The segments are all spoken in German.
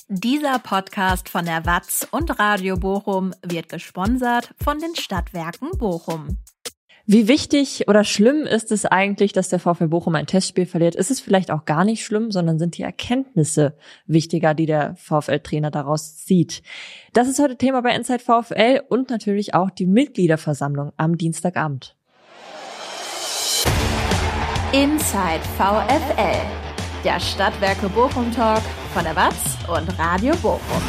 Dieser Podcast von der WAZ und Radio Bochum wird gesponsert von den Stadtwerken Bochum. Wie wichtig oder schlimm ist es eigentlich, dass der VfL Bochum ein Testspiel verliert? Ist es vielleicht auch gar nicht schlimm, sondern sind die Erkenntnisse wichtiger, die der VfL-Trainer daraus zieht? Das ist heute Thema bei Inside VfL und natürlich auch die Mitgliederversammlung am Dienstagabend. Inside VfL, der Stadtwerke Bochum Talk von der WAZ und Radio Bochum.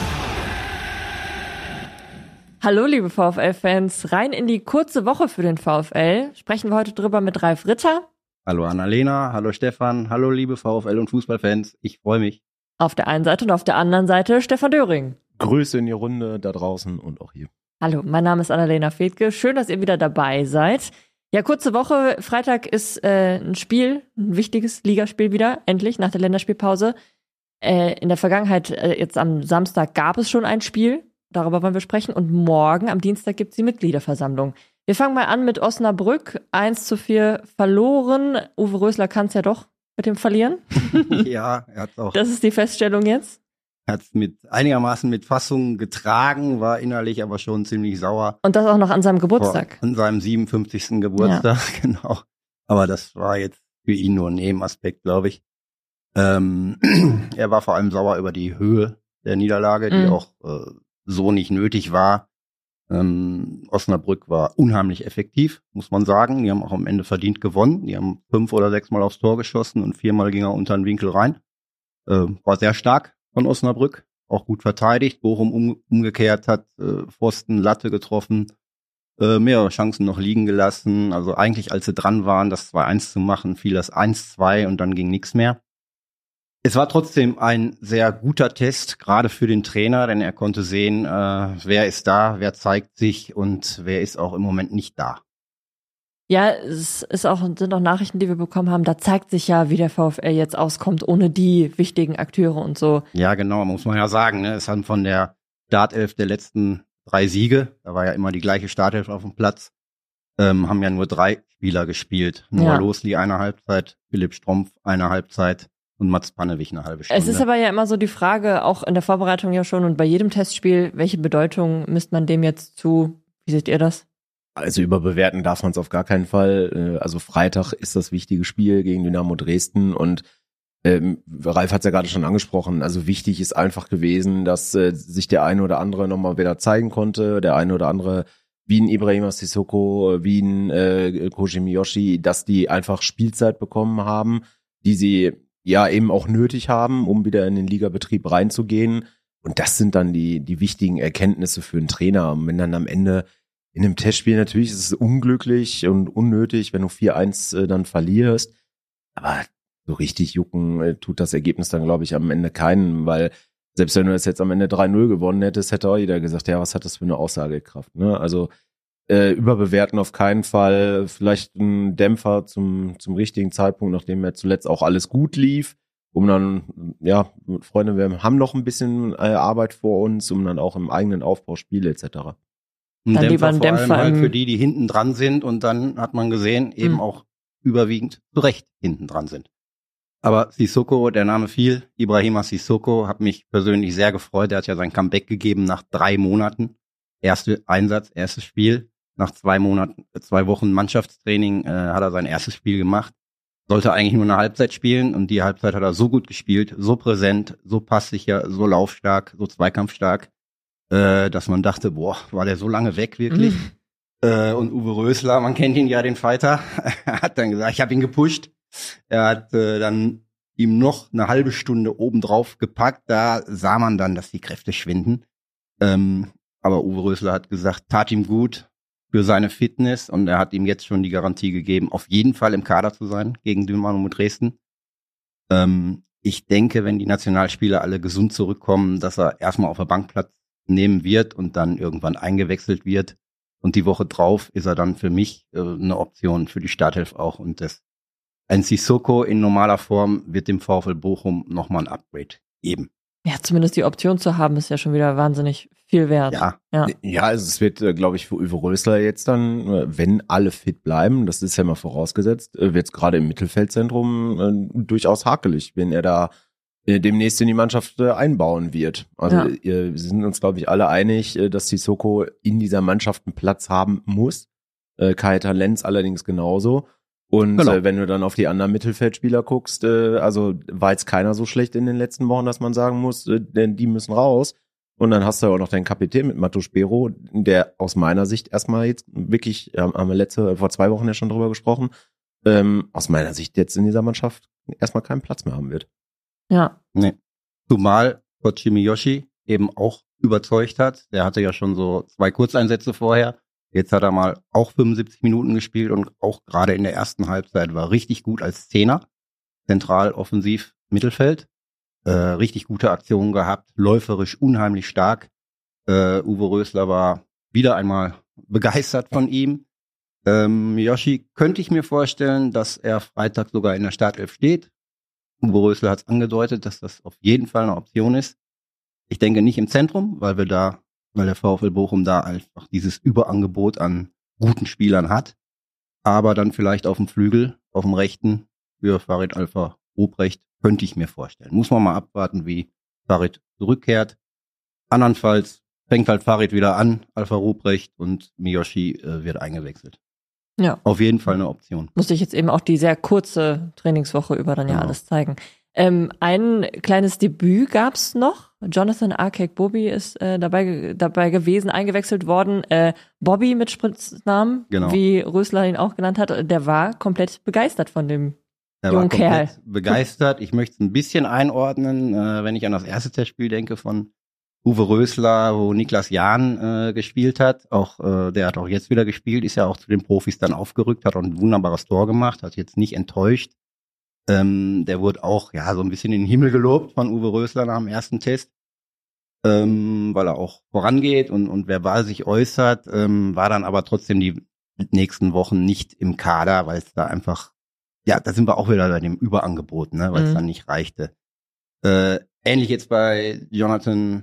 Hallo liebe VfL-Fans, rein in die kurze Woche für den VfL. Sprechen wir heute drüber mit Ralf Ritter. Hallo Annalena, hallo Stefan, hallo liebe VfL und Fußballfans, ich freue mich. Auf der einen Seite und auf der anderen Seite Stefan Döring. Grüße in die Runde da draußen und auch hier. Hallo, mein Name ist Annalena Fedke, schön, dass ihr wieder dabei seid. Ja, kurze Woche, Freitag ist ein Spiel, ein wichtiges Ligaspiel wieder, endlich, nach der Länderspielpause. In der Vergangenheit, jetzt am Samstag, gab es schon ein Spiel, darüber wollen wir sprechen. Und morgen, am Dienstag, gibt es die Mitgliederversammlung. Wir fangen mal an mit Osnabrück, 1:4 verloren. Uwe Rösler kann es ja doch mit dem Verlieren. Ja, er hat auch. Das ist die Feststellung jetzt. Er hat es einigermaßen mit Fassung getragen, war innerlich aber schon ziemlich sauer. Und das auch noch an seinem Geburtstag. An seinem 57. Geburtstag, ja. Genau. Aber das war jetzt für ihn nur ein Nebenaspekt, glaube ich. Er war vor allem sauer über die Höhe der Niederlage, die auch so nicht nötig war. Osnabrück war unheimlich effektiv, muss man sagen. Die haben auch am Ende verdient gewonnen. Die haben 5 oder 6 Mal aufs Tor geschossen und 4-mal ging er unter den Winkel rein. War sehr stark von Osnabrück, auch gut verteidigt. Bochum umgekehrt hat Pfosten, Latte getroffen, mehrere Chancen noch liegen gelassen. Also eigentlich, als sie dran waren, das 2-1 zu machen, fiel das 1-2 und dann ging nichts mehr. Es war trotzdem ein sehr guter Test, gerade für den Trainer, denn er konnte sehen, wer ist da, wer zeigt sich und wer ist auch im Moment nicht da. Ja, sind auch Nachrichten, die wir bekommen haben, da zeigt sich ja, wie der VfL jetzt auskommt, ohne die wichtigen Akteure und so. Ja, genau, muss man ja sagen, ne? Es haben von der Startelf der letzten 3 Siege, da war ja immer die gleiche Startelf auf dem Platz, haben ja nur 3 Spieler gespielt. Noah Losli eine Halbzeit, Philipp Strompf eine Halbzeit und Mats Pannewig eine halbe Stunde. Es ist aber ja immer so die Frage, auch in der Vorbereitung ja schon und bei jedem Testspiel, welche Bedeutung misst man dem jetzt zu? Wie seht ihr das? Also überbewerten darf man es auf gar keinen Fall. Also Freitag ist das wichtige Spiel gegen Dynamo Dresden und Ralf hat es ja gerade schon angesprochen, also wichtig ist einfach gewesen, dass sich der eine oder andere nochmal wieder zeigen konnte, der eine oder andere wie ein Ibrahima Sissoko, wie ein Koji Miyoshi, dass die einfach Spielzeit bekommen haben, die sie ja eben auch nötig haben, um wieder in den Ligabetrieb reinzugehen. Und das sind dann die wichtigen Erkenntnisse für einen Trainer. Und wenn dann am Ende in einem Testspiel, natürlich ist es unglücklich und unnötig, wenn du 4-1 dann verlierst. Aber so richtig jucken tut das Ergebnis dann, glaube ich, am Ende keinen, weil selbst wenn du es jetzt am Ende 3-0 gewonnen hättest, hätte auch jeder gesagt, ja, was hat das für eine Aussagekraft, ne? Also überbewerten auf keinen Fall, vielleicht ein Dämpfer zum richtigen Zeitpunkt, nachdem ja zuletzt auch alles gut lief, um dann, ja, Freunde, wir haben noch ein bisschen Arbeit vor uns, um dann auch im eigenen Aufbau Spiele etc. Ein Dämpfer vor allem halt für die hinten dran sind und dann hat man gesehen, eben auch überwiegend zu Recht hinten dran sind. Aber Sissoko, der Name fiel, Ibrahima Sissoko, hat mich persönlich sehr gefreut. Er hat ja sein Comeback gegeben nach 3 Monaten. Erster Einsatz, erstes Spiel. Nach 2 Wochen Mannschaftstraining hat er sein erstes Spiel gemacht. Sollte eigentlich nur eine Halbzeit spielen und die Halbzeit hat er so gut gespielt, so präsent, so passsicher, so laufstark, so zweikampfstark, dass man dachte, boah, war der so lange weg wirklich? Und Uwe Rösler, man kennt ihn ja, den Fighter, hat dann gesagt, ich habe ihn gepusht. Er hat dann ihm noch eine halbe Stunde obendrauf gepackt. Da sah man dann, dass die Kräfte schwinden. Aber Uwe Rösler hat gesagt, tat ihm gut für seine Fitness und er hat ihm jetzt schon die Garantie gegeben, auf jeden Fall im Kader zu sein gegen Dynamo Dresden. Ich denke, wenn die Nationalspieler alle gesund zurückkommen, dass er erstmal auf der Bank Platz nehmen wird und dann irgendwann eingewechselt wird. Und die Woche drauf ist er dann für mich eine Option für die Startelf auch. Und ein Sissoko in normaler Form wird dem VfL Bochum nochmal ein Upgrade geben. Ja, zumindest die Option zu haben, ist ja schon wieder wahnsinnig viel wert. Ja, also es wird, glaube ich, für Uwe Rösler jetzt dann, wenn alle fit bleiben, das ist ja mal vorausgesetzt, wird es gerade im Mittelfeldzentrum durchaus hakelig, wenn er da demnächst in die Mannschaft einbauen wird. Also wir sind uns, glaube ich, alle einig, dass Sissoko in dieser Mannschaft einen Platz haben muss. Keita Lenz allerdings genauso. Und wenn du dann auf die anderen Mittelfeldspieler guckst, also war jetzt keiner so schlecht in den letzten Wochen, dass man sagen muss, denn die müssen raus. Und dann hast du ja auch noch deinen Kapitän mit Matus Bero, der aus meiner Sicht erstmal jetzt wirklich, haben wir vor 2 Wochen ja schon drüber gesprochen, aus meiner Sicht jetzt in dieser Mannschaft erstmal keinen Platz mehr haben wird. Ja. Nee. Zumal Kochi Miyoshi eben auch überzeugt hat. Der hatte ja schon so 2 Kurzeinsätze vorher. Jetzt hat er mal auch 75 Minuten gespielt und auch gerade in der ersten Halbzeit war richtig gut als Zehner. Zentral, offensiv, Mittelfeld. Richtig gute Aktionen gehabt, läuferisch unheimlich stark. Uwe Rösler war wieder einmal begeistert von ihm. Miyoshi könnte ich mir vorstellen, dass er Freitag sogar in der Startelf steht. Uwe Rösler hat es angedeutet, dass das auf jeden Fall eine Option ist. Ich denke nicht im Zentrum, weil der VfL Bochum da einfach dieses Überangebot an guten Spielern hat. Aber dann vielleicht auf dem Flügel, auf dem rechten, für Farid Alpha Ruprecht, könnte ich mir vorstellen. Muss man mal abwarten, wie Farid zurückkehrt. Andernfalls fängt halt Farid wieder an, Alpha Ruprecht, und Miyoshi wird eingewechselt. Ja. Auf jeden Fall eine Option. Musste ich jetzt eben auch die sehr kurze Trainingswoche über dann ja alles zeigen. Ein kleines Debüt gab's noch. Jonathan Akek-Bobby ist dabei gewesen, eingewechselt worden. Bobby mit Spitznamen, wie Rösler ihn auch genannt hat, der war komplett begeistert von dem jungen Kerl. Begeistert. Ich möchte es ein bisschen einordnen, wenn ich an das erste Testspiel denke von Uwe Rösler, wo Niklas Jahn gespielt hat. Der hat auch jetzt wieder gespielt, ist ja auch zu den Profis dann aufgerückt, hat auch ein wunderbares Tor gemacht, hat jetzt nicht enttäuscht. Der wurde auch so ein bisschen in den Himmel gelobt von Uwe Rösler nach dem ersten Test, weil er auch vorangeht und verbal sich äußert, war dann aber trotzdem die nächsten Wochen nicht im Kader, weil es da einfach, da sind wir auch wieder bei dem Überangebot, ne, weil es dann nicht reichte. Ähnlich jetzt bei Jonathan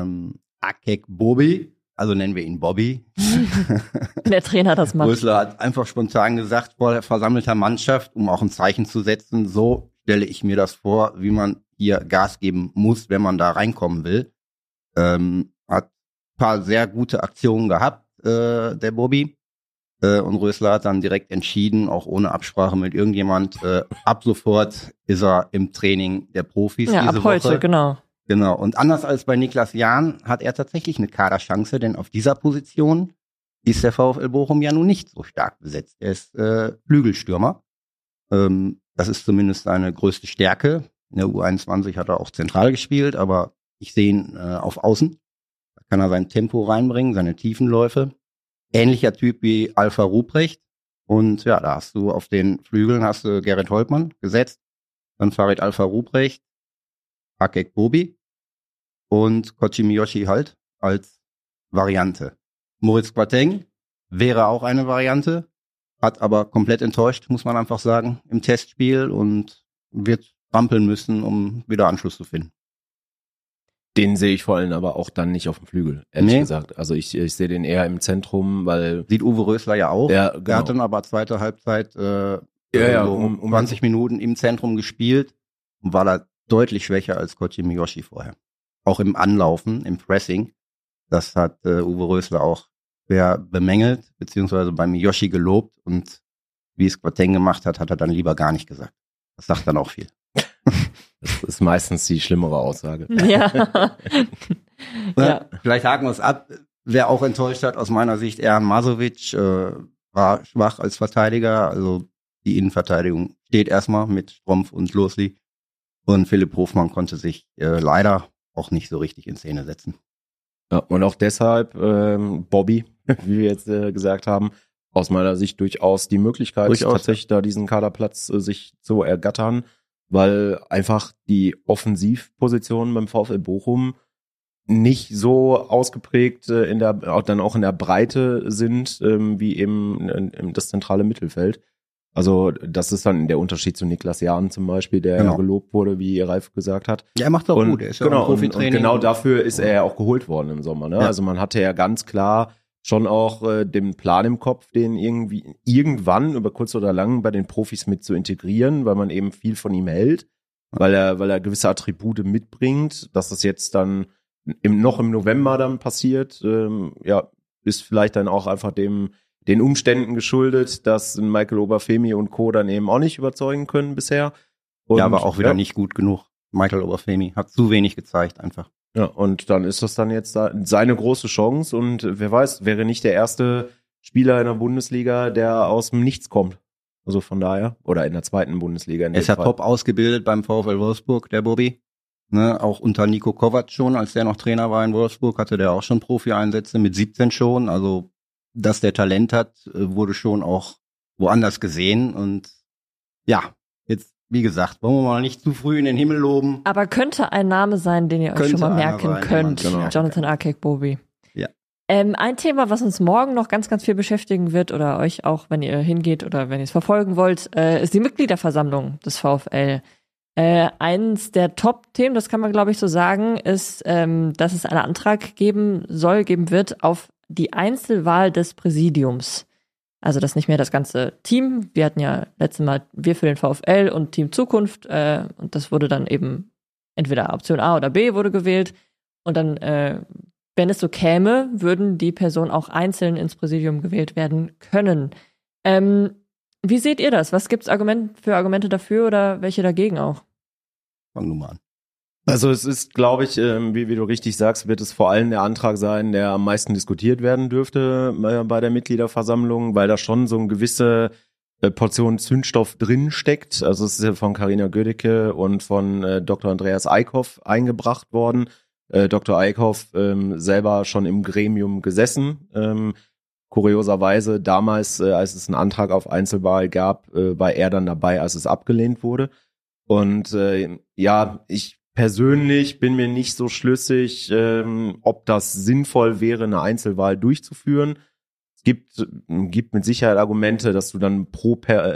Akek-Bobby, also nennen wir ihn Bobby. Der Trainer das macht. Rösler hat einfach spontan gesagt, vor der versammelter Mannschaft, um auch ein Zeichen zu setzen, so stelle ich mir das vor, wie man hier Gas geben muss, wenn man da reinkommen will. Hat ein paar sehr gute Aktionen gehabt, der Bobby. Und Rösler hat dann direkt entschieden, auch ohne Absprache mit irgendjemand, ab sofort ist er im Training der Profis diese ab heute, Woche. Genau. Und anders als bei Niklas Jahn hat er tatsächlich eine Kaderchance, denn auf dieser Position ist der VfL Bochum ja nun nicht so stark besetzt. Er ist Flügelstürmer. Das ist zumindest seine größte Stärke. In der U21 hat er auch zentral gespielt, aber ich sehe ihn auf Außen. Da kann er sein Tempo reinbringen, seine Tiefenläufe. Ähnlicher Typ wie Alpha Ruprecht. Und da hast du auf den Flügeln Gerrit Holtmann gesetzt, dann Farid Alpha Ruprecht, Akek-Bobby und Kochi Miyoshi halt als Variante. Moritz Quateng wäre auch eine Variante, hat aber komplett enttäuscht, muss man einfach sagen, im Testspiel und wird trampeln müssen, um wieder Anschluss zu finden. Den sehe ich vor allem aber auch dann nicht auf dem Flügel, ehrlich gesagt. Also ich sehe den eher im Zentrum, weil... Sieht Uwe Rösler ja auch. Ja, genau. Er hat dann aber zweite Halbzeit 20 Minuten im Zentrum gespielt und war da deutlich schwächer als Kochi Miyoshi vorher. Auch im Anlaufen, im Pressing. Das hat Uwe Rösler auch sehr bemängelt, beziehungsweise bei Miyoshi gelobt. Und wie es Quateng gemacht hat, hat er dann lieber gar nicht gesagt. Das sagt dann auch viel. Das ist meistens die schlimmere Aussage. Ja. Vielleicht haken wir es ab. Wer auch enttäuscht hat, aus meiner Sicht, Erhan Masovic, war schwach als Verteidiger. Also die Innenverteidigung steht erstmal mit Strumpf und Losli. Und Philipp Hofmann konnte sich leider auch nicht so richtig in Szene setzen. Ja, und auch deshalb Bobby, wie wir jetzt gesagt haben, aus meiner Sicht durchaus die Möglichkeit, tatsächlich da diesen Kaderplatz sich zu ergattern, weil einfach die Offensivpositionen beim VfL Bochum nicht so ausgeprägt dann auch in der Breite sind, wie eben das zentrale Mittelfeld. Also das ist dann der Unterschied zu Niklas Jahn zum Beispiel, der gelobt wurde, wie Ralf gesagt hat. Ja, er macht auch gut, er ist ja auch im Profitraining. Und genau dafür ist er ja auch geholt worden im Sommer. Ne? Ja. Also man hatte ja ganz klar schon auch den Plan im Kopf, den irgendwann über kurz oder lang bei den Profis mit zu integrieren, weil man eben viel von ihm hält. weil er gewisse Attribute mitbringt. Dass das jetzt dann noch im November dann passiert, ist vielleicht dann auch einfach den Umständen geschuldet, dass Michael Obafemi und Co. dann eben auch nicht überzeugen können bisher. Und, aber auch wieder nicht gut genug. Michael Obafemi hat zu wenig gezeigt einfach. Ja, und dann ist das dann jetzt seine große Chance und wer weiß, wäre nicht der erste Spieler in der Bundesliga, der aus dem Nichts kommt. Also von daher, oder in der zweiten Bundesliga. Er ist ja top ausgebildet beim VfL Wolfsburg, der Bobby. Ne, auch unter Nico Kovac schon, als der noch Trainer war in Wolfsburg, hatte der auch schon Profi-Einsätze, mit 17 schon. Also, dass der Talent hat, wurde schon auch woanders gesehen. Und ja, jetzt, wie gesagt, wollen wir mal nicht zu früh in den Himmel loben. Aber könnte ein Name sein, den ihr euch schon mal merken könnt. Genau. Jonathan Akek-Bobby. Ja. Ein Thema, was uns morgen noch ganz, ganz viel beschäftigen wird oder euch auch, wenn ihr hingeht oder wenn ihr es verfolgen wollt, ist die Mitgliederversammlung des VfL. Eins der Top-Themen, das kann man glaube ich so sagen, ist, dass es einen Antrag geben wird auf die Einzelwahl des Präsidiums. Also das nicht mehr das ganze Team. Wir hatten ja letztes Mal wir für den VfL und Team Zukunft und das wurde dann eben entweder Option A oder B wurde gewählt und dann, wenn es so käme, würden die Personen auch einzeln ins Präsidium gewählt werden können. Wie seht ihr das? Was gibt's für Argumente dafür oder welche dagegen auch? Fang nun mal an. Also es ist, glaube ich, wie du richtig sagst, wird es vor allem der Antrag sein, der am meisten diskutiert werden dürfte bei der Mitgliederversammlung, weil da schon so eine gewisse Portion Zündstoff drin steckt. Also es ist ja von Carina Gödecke und von Dr. Andreas Eickhoff eingebracht worden. Dr. Eickhoff selber schon im Gremium gesessen. Kurioserweise damals, als es einen Antrag auf Einzelwahl gab, war er dann dabei, als es abgelehnt wurde. Und ich persönlich bin mir nicht so schlüssig, ob das sinnvoll wäre, eine Einzelwahl durchzuführen. Es gibt mit Sicherheit Argumente, dass du dann pro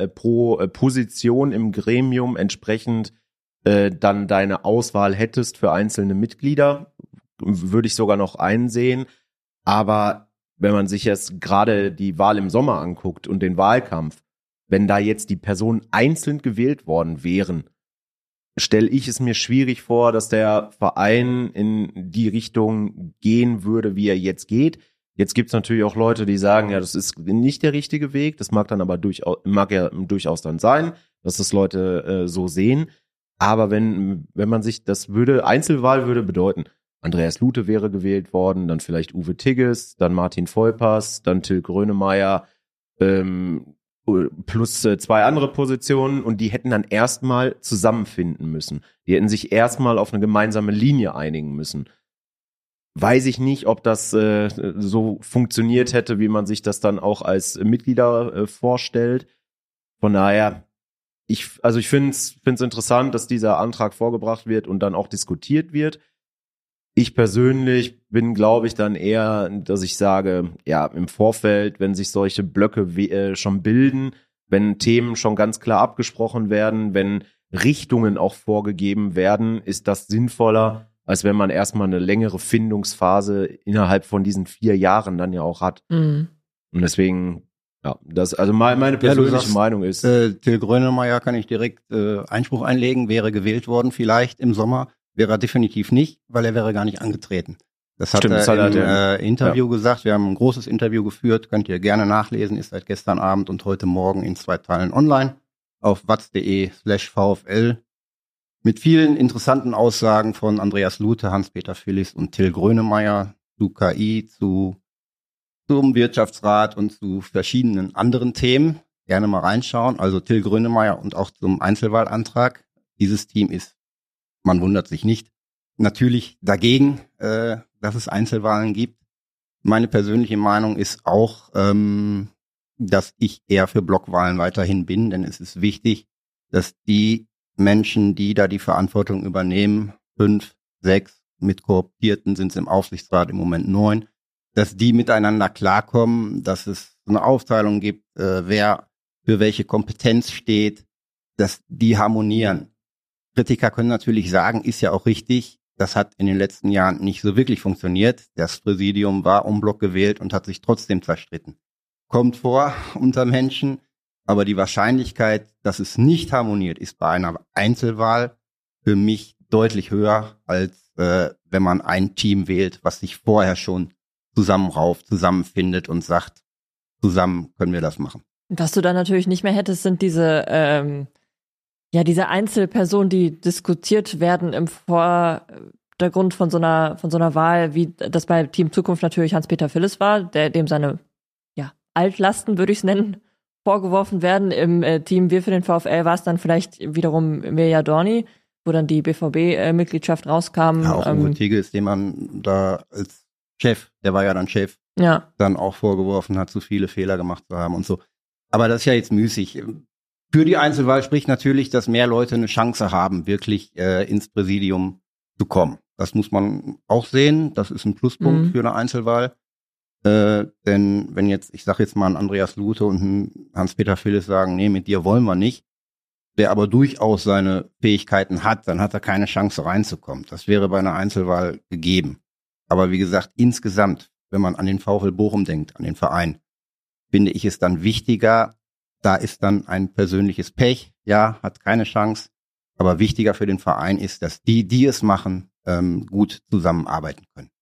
Position im Gremium entsprechend dann deine Auswahl hättest für einzelne Mitglieder. Würde ich sogar noch einsehen. Aber wenn man sich jetzt gerade die Wahl im Sommer anguckt und den Wahlkampf, wenn da jetzt die Personen einzeln gewählt worden wären, stelle ich es mir schwierig vor, dass der Verein in die Richtung gehen würde, wie er jetzt geht. Jetzt gibt es natürlich auch Leute, die sagen, ja, das ist nicht der richtige Weg. Das mag dann aber durchaus dann sein, dass das Leute so sehen. Aber wenn man sich Einzelwahl würde bedeuten, Andreas Lute wäre gewählt worden, dann vielleicht Uwe Tigges, dann Martin Volpers, dann Till Grönemeyer, plus 2 andere Positionen und die hätten dann erstmal zusammenfinden müssen. Die hätten sich erstmal auf eine gemeinsame Linie einigen müssen. Weiß ich nicht, ob das so funktioniert hätte, wie man sich das dann auch als Mitglieder vorstellt. Von daher, ich finde es interessant, dass dieser Antrag vorgebracht wird und dann auch diskutiert wird. Ich persönlich bin, glaube ich, dann eher, dass ich sage, ja, im Vorfeld, wenn sich solche Blöcke schon bilden, wenn Themen schon ganz klar abgesprochen werden, wenn Richtungen auch vorgegeben werden, ist das sinnvoller, als wenn man erstmal eine längere Findungsphase innerhalb von diesen 4 Jahren dann ja auch hat. Mhm. Und deswegen, ja, meine persönliche Meinung ist. Till Grönemeyer kann ich direkt Einspruch einlegen, wäre gewählt worden vielleicht im Sommer. Wäre er definitiv nicht, weil er wäre gar nicht angetreten. Das hat er im Interview gesagt. Wir haben ein großes Interview geführt, könnt ihr gerne nachlesen, ist seit gestern Abend und heute Morgen in 2 Teilen online auf watz.de/VfL mit vielen interessanten Aussagen von Andreas Lute, Hans-Peter Phillips und Till Grönemeyer zu KI, zum Wirtschaftsrat und zu verschiedenen anderen Themen. Gerne mal reinschauen. Also Till Grönemeyer und auch zum Einzelwahlantrag. Dieses Team ist, man wundert sich nicht, natürlich dagegen, dass es Einzelwahlen gibt. Meine persönliche Meinung ist auch, dass ich eher für Blockwahlen weiterhin bin, denn es ist wichtig, dass die Menschen, die da die Verantwortung übernehmen, 5, 6, mit Kooptierten sind es im Aufsichtsrat im Moment 9, dass die miteinander klarkommen, dass es eine Aufteilung gibt, wer für welche Kompetenz steht, dass die harmonieren. Kritiker können natürlich sagen, ist ja auch richtig, das hat in den letzten Jahren nicht so wirklich funktioniert. Das Präsidium war en bloc gewählt und hat sich trotzdem zerstritten. Kommt vor unter Menschen, aber die Wahrscheinlichkeit, dass es nicht harmoniert, ist bei einer Einzelwahl für mich deutlich höher, als wenn man ein Team wählt, was sich vorher schon zusammenrauft, zusammenfindet und sagt, zusammen können wir das machen. Was du dann natürlich nicht mehr hättest, sind diese Einzelpersonen, die diskutiert werden im Vordergrund von so einer Wahl, wie das bei Team Zukunft natürlich Hans-Peter Phillips war, dem seine Altlasten, würde ich es nennen, vorgeworfen werden. Im Team Wir für den VfL war es dann vielleicht wiederum Mirja Dorni, wo dann die BVB-Mitgliedschaft rauskam. Ja, auch Uwe Tigges, den man da als Chef, der war ja dann Chef, dann auch vorgeworfen hat, zu viele Fehler gemacht zu haben und so. Aber das ist ja jetzt müßig. Für die Einzelwahl spricht natürlich, dass mehr Leute eine Chance haben, wirklich ins Präsidium zu kommen. Das muss man auch sehen. Das ist ein Pluspunkt für eine Einzelwahl. Denn wenn jetzt, ich sage jetzt mal, ein Andreas Lute und ein Hans-Peter Phillips sagen, nee, mit dir wollen wir nicht, der aber durchaus seine Fähigkeiten hat, dann hat er keine Chance reinzukommen. Das wäre bei einer Einzelwahl gegeben. Aber wie gesagt, insgesamt, wenn man an den VfL Bochum denkt, an den Verein, finde ich es dann wichtiger, da ist dann ein persönliches Pech, hat keine Chance, aber wichtiger für den Verein ist, dass die es machen, gut zusammenarbeiten können.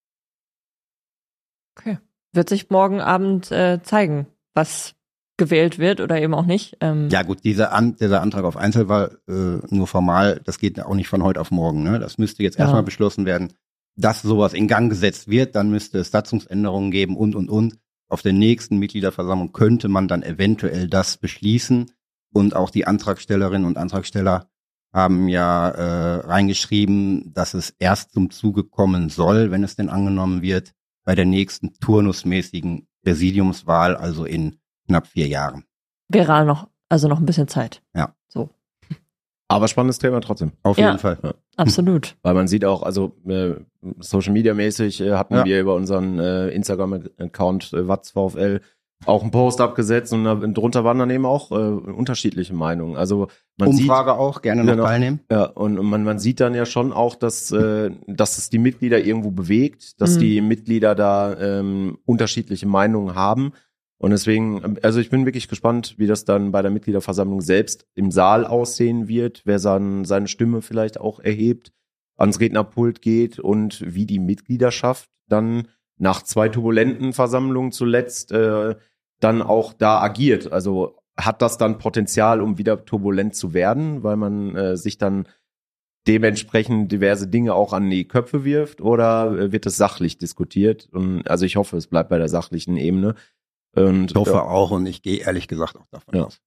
Okay. Wird sich morgen Abend zeigen, was gewählt wird oder eben auch nicht. Ja gut, dieser Antrag auf Einzelwahl, nur formal, das geht auch nicht von heute auf morgen. Ne? Das müsste jetzt erstmal beschlossen werden, dass sowas in Gang gesetzt wird. Dann müsste es Satzungsänderungen geben und. Auf der nächsten Mitgliederversammlung könnte man dann eventuell das beschließen. Und auch die Antragstellerinnen und Antragsteller haben reingeschrieben, dass es erst zum Zuge kommen soll, wenn es denn angenommen wird, bei der nächsten turnusmäßigen Präsidiumswahl, also in knapp 4 Jahren. Wäre noch ein bisschen Zeit. Ja. So. Aber spannendes Thema trotzdem. Auf jeden Fall. Ja, absolut. Weil man sieht auch, also Social Media mäßig hatten wir über unseren Instagram-Account WatzVfL auch einen Post abgesetzt und drunter waren dann eben auch unterschiedliche Meinungen. Also man Umfrage auch, gerne noch teilnehmen. Ja, und man sieht dann ja schon auch, dass es die Mitglieder irgendwo bewegt, dass die Mitglieder da unterschiedliche Meinungen haben. Und deswegen, also ich bin wirklich gespannt, wie das dann bei der Mitgliederversammlung selbst im Saal aussehen wird, wer seine Stimme vielleicht auch erhebt, ans Rednerpult geht und wie die Mitgliedschaft dann nach 2 turbulenten Versammlungen zuletzt dann auch da agiert. Also hat das dann Potenzial, um wieder turbulent zu werden, weil man sich dann dementsprechend diverse Dinge auch an die Köpfe wirft, oder wird es sachlich diskutiert? Und also ich hoffe, es bleibt bei der sachlichen Ebene. Und, ich hoffe auch, und ich gehe ehrlich gesagt auch davon aus.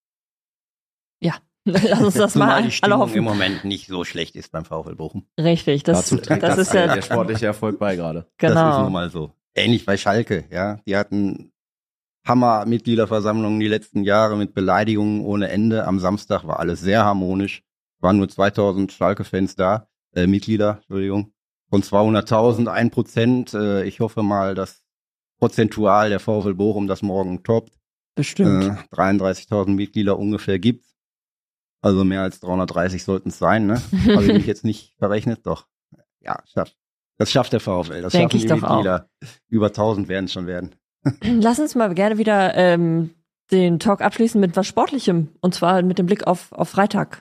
Ja, lass uns das mal die Stimmung im Moment nicht so schlecht ist beim VfL Bochum. Richtig, das ist ja der sportliche Erfolg bei gerade. Genau. Das ist nun mal so. Ähnlich bei Schalke, die hatten Hammer-Mitgliederversammlungen die letzten Jahre mit Beleidigungen ohne Ende. Am Samstag war alles sehr harmonisch. Waren nur 2000 Schalke-Fans da, Mitglieder, Entschuldigung. Von 200.000, 1%. Ich hoffe mal, dass prozentual der VfL Bochum das morgen toppt. Bestimmt. 33.000 Mitglieder ungefähr gibt's. Also mehr als 330 sollten es sein, ne? Habe ich mich jetzt nicht verrechnet, doch. Ja, das schafft der VfL. Das Denk schaffen die Mitglieder. Auch. Über 1000 werden es schon werden. Lass uns mal gerne wieder den Talk abschließen mit was Sportlichem. Und zwar mit dem Blick auf Freitag.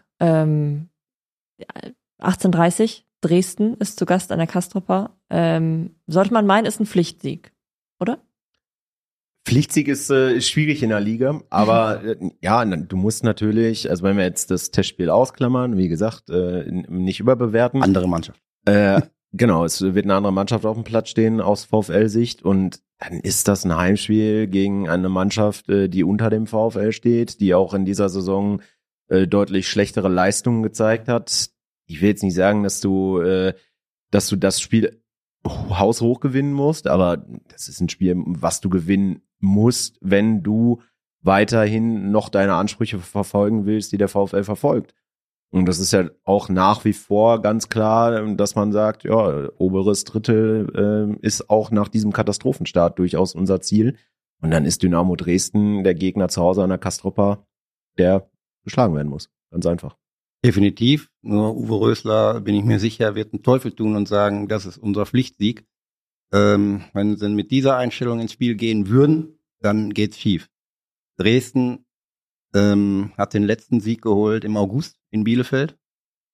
18:30 Dresden ist zu Gast an der Castroper. Sollte man meinen, ist ein Pflichtsieg, oder? Pflichtsieg ist schwierig in der Liga, aber du musst natürlich, also wenn wir jetzt das Testspiel ausklammern, wie gesagt, nicht überbewerten. Andere Mannschaft. Genau, es wird eine andere Mannschaft auf dem Platz stehen aus VfL-Sicht, und dann ist das ein Heimspiel gegen eine Mannschaft, die unter dem VfL steht, die auch in dieser Saison deutlich schlechtere Leistungen gezeigt hat. Ich will jetzt nicht sagen, dass du das Spiel haushoch gewinnen musst, aber das ist ein Spiel, was du gewinnen musst, wenn du weiterhin noch deine Ansprüche verfolgen willst, die der VfL verfolgt. Und das ist ja auch nach wie vor ganz klar, dass man sagt, ja, oberes Drittel ist auch nach diesem Katastrophenstart durchaus unser Ziel. Und dann ist Dynamo Dresden der Gegner zu Hause an der Castroper, der geschlagen werden muss. Ganz einfach. Definitiv. Nur Uwe Rösler, bin ich mir sicher, wird einen Teufel tun und sagen, das ist unser Pflichtsieg. Wenn sie mit dieser Einstellung ins Spiel gehen würden, dann geht's schief. Dresden hat den letzten Sieg geholt im August in Bielefeld.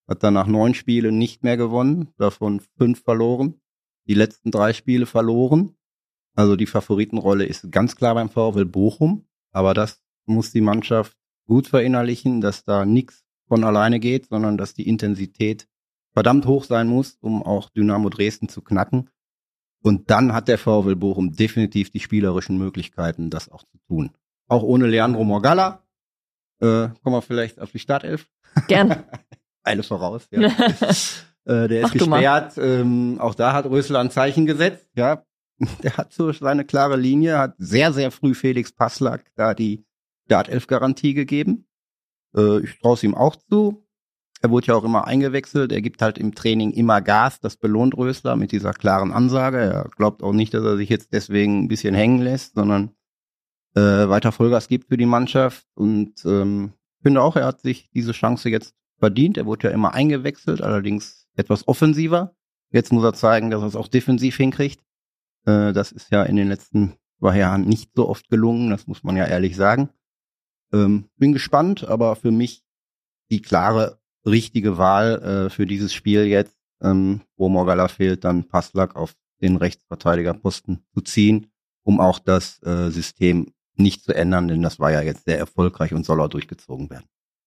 hat danach 9 Spiele nicht mehr gewonnen, davon 5 verloren, die letzten 3 Spiele verloren. Also die Favoritenrolle ist ganz klar beim VfL Bochum, aber das muss die Mannschaft gut verinnerlichen, dass da nichts von alleine geht, sondern dass die Intensität verdammt hoch sein muss, um auch Dynamo Dresden zu knacken. Und dann hat der VfL Bochum definitiv die spielerischen Möglichkeiten, das auch zu tun. Auch ohne Leandro Morgalla. Kommen wir vielleicht auf die Startelf? Gerne. Eine voraus, ja. Der ist gesperrt. Auch da hat Rösler ein Zeichen gesetzt. Ja, der hat so seine klare Linie, hat sehr, sehr früh Felix Passlack da die Startelf-Garantie gegeben. Ich traue es ihm auch zu. Er wurde ja auch immer eingewechselt. Er gibt halt im Training immer Gas. Das belohnt Rösler mit dieser klaren Ansage. Er glaubt auch nicht, dass er sich jetzt deswegen ein bisschen hängen lässt, sondern weiter Vollgas gibt für die Mannschaft. Und finde auch, er hat sich diese Chance jetzt verdient. Er wurde ja immer eingewechselt, allerdings etwas offensiver. Jetzt muss er zeigen, dass er es auch defensiv hinkriegt. Das ist ja in den letzten 2 Jahren nicht so oft gelungen. Das muss man ja ehrlich sagen. Bin gespannt, aber für mich die klare, richtige Wahl für dieses Spiel jetzt, wo Morgalla fehlt, dann Passlack auf den Rechtsverteidigerposten zu ziehen, um auch das System nicht zu ändern, denn das war ja jetzt sehr erfolgreich und soll auch durchgezogen werden.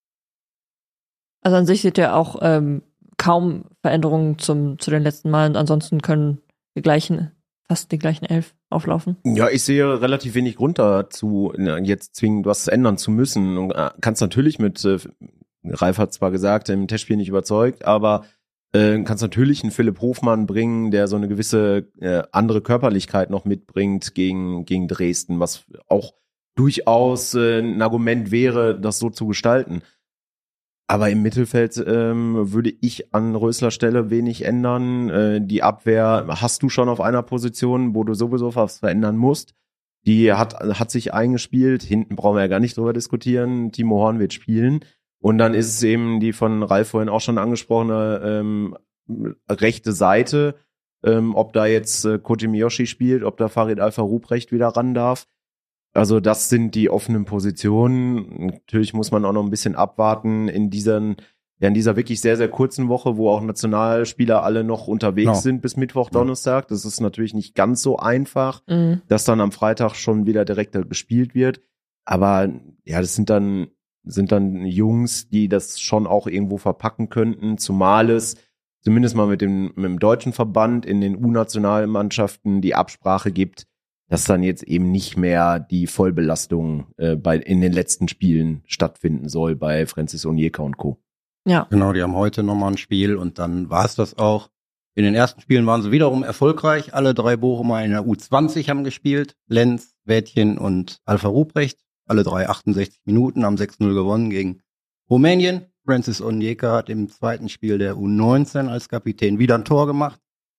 Also an sich sieht er auch kaum Veränderungen zu den letzten Malen. Ansonsten können fast die gleichen 11 auflaufen. Ja, ich sehe relativ wenig Grund dazu, jetzt zwingend was ändern zu müssen. Und kannst natürlich mit, Ralf hat zwar gesagt, im Testspiel nicht überzeugt, aber kannst natürlich einen Philipp Hofmann bringen, der so eine gewisse andere Körperlichkeit noch mitbringt gegen Dresden, was auch durchaus ein Argument wäre, das so zu gestalten. Aber im Mittelfeld würde ich an Röslers Stelle wenig ändern. Die Abwehr hast du schon auf einer Position, wo du sowieso was verändern musst. Die hat sich eingespielt. Hinten brauchen wir ja gar nicht drüber diskutieren. Timo Horn wird spielen. Und dann ist es eben die von Ralf vorhin auch schon angesprochene rechte Seite. Ob da jetzt Koji Miyoshi spielt, ob da Farid Alpha-Ruprecht wieder ran darf. Also das sind die offenen Positionen. Natürlich muss man auch noch ein bisschen abwarten in dieser wirklich sehr, sehr kurzen Woche, wo auch Nationalspieler alle noch unterwegs sind bis Mittwoch, Donnerstag. Das ist natürlich nicht ganz so einfach, dass dann am Freitag schon wieder direkt gespielt wird. Aber ja, das sind dann Jungs, die das schon auch irgendwo verpacken könnten, zumal es zumindest mal mit dem deutschen Verband in den U-Nationalmannschaften die Absprache gibt, dass dann jetzt eben nicht mehr die Vollbelastung in den letzten Spielen stattfinden soll bei Francis Onyeka und Co. Ja. Genau, die haben heute nochmal ein Spiel und dann war es das auch. In den ersten Spielen waren sie wiederum erfolgreich. Alle 3 Bochumer in der U20 haben gespielt. Lenz, Wädchen und Alpha-Ruprecht. Alle 3 68 Minuten, haben 6-0 gewonnen gegen Rumänien. Francis Onyeka hat im zweiten Spiel der U19 als Kapitän wieder ein Tor gemacht.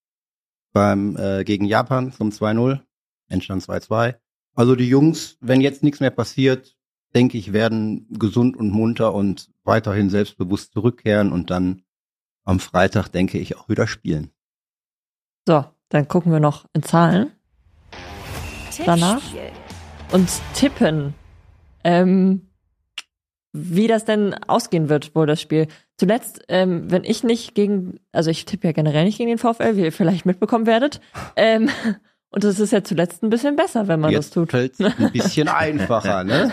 Gegen Japan zum 2-0. Endstand 2-2. Also die Jungs, wenn jetzt nichts mehr passiert, denke ich, werden gesund und munter und weiterhin selbstbewusst zurückkehren und dann am Freitag, denke ich, auch wieder spielen. So, dann gucken wir noch in Zahlen danach und tippen, wie das denn ausgehen wird, wohl das Spiel. Zuletzt, wenn ich nicht ich tippe ja generell nicht gegen den VfL, wie ihr vielleicht mitbekommen werdet, und das ist ja zuletzt ein bisschen besser, wenn man das tut. Jetzt fällt ein bisschen einfacher, ne?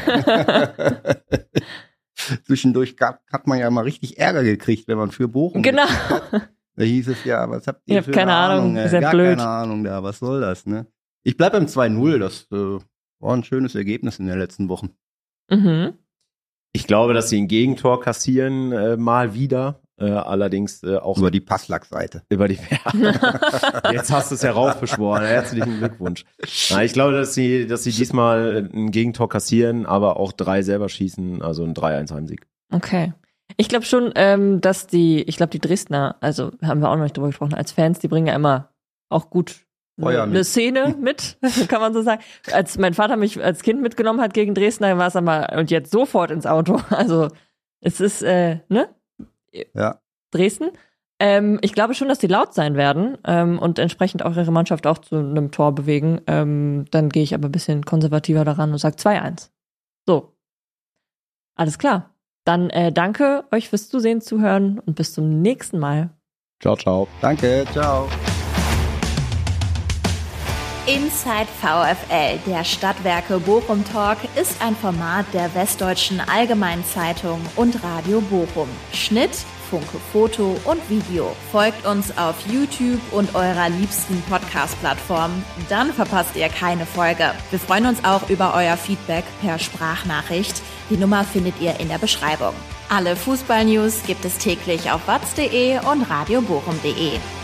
Zwischendurch hat man ja mal richtig Ärger gekriegt, wenn man für Bochum. Genau. Da hieß es ja, was habt ihr für keine Ahnung? Ist ja blöd. Keine Ahnung da, was soll das, ne? Ich bleib beim 2-0, das war ein schönes Ergebnis in den letzten Wochen. Mhm. Ich glaube, dass sie ein Gegentor kassieren, mal wieder. Allerdings auch über die Passlack-Seite. Jetzt hast du es heraufbeschworen. Herzlichen Glückwunsch. Ich glaube, dass sie diesmal ein Gegentor kassieren, aber auch 3 selber schießen, also ein 3-1 Heimsieg. Okay. Ich glaube schon, dass die Dresdner, also haben wir auch noch nicht drüber gesprochen, als Fans, die bringen ja immer auch gut eine Szene mit, kann man so sagen. Als mein Vater mich als Kind mitgenommen hat gegen Dresden, dann war es einmal und jetzt sofort ins Auto. Also es ist, ne? Ja. Dresden. Ich glaube schon, dass die laut sein werden und entsprechend auch ihre Mannschaft auch zu einem Tor bewegen. Dann gehe ich aber ein bisschen konservativer daran und sage 2-1. So. Alles klar. Dann danke euch fürs Zusehen, Zuhören und bis zum nächsten Mal. Ciao, ciao. Danke, ciao. Inside VfL, der Stadtwerke Bochum Talk, ist ein Format der Westdeutschen Allgemeinen Zeitung und Radio Bochum. Schnitt, Funke Foto und Video. Folgt uns auf YouTube und eurer liebsten Podcast-Plattform. Dann verpasst ihr keine Folge. Wir freuen uns auch über euer Feedback per Sprachnachricht. Die Nummer findet ihr in der Beschreibung. Alle Fußball-News gibt es täglich auf watz.de und radiobochum.de.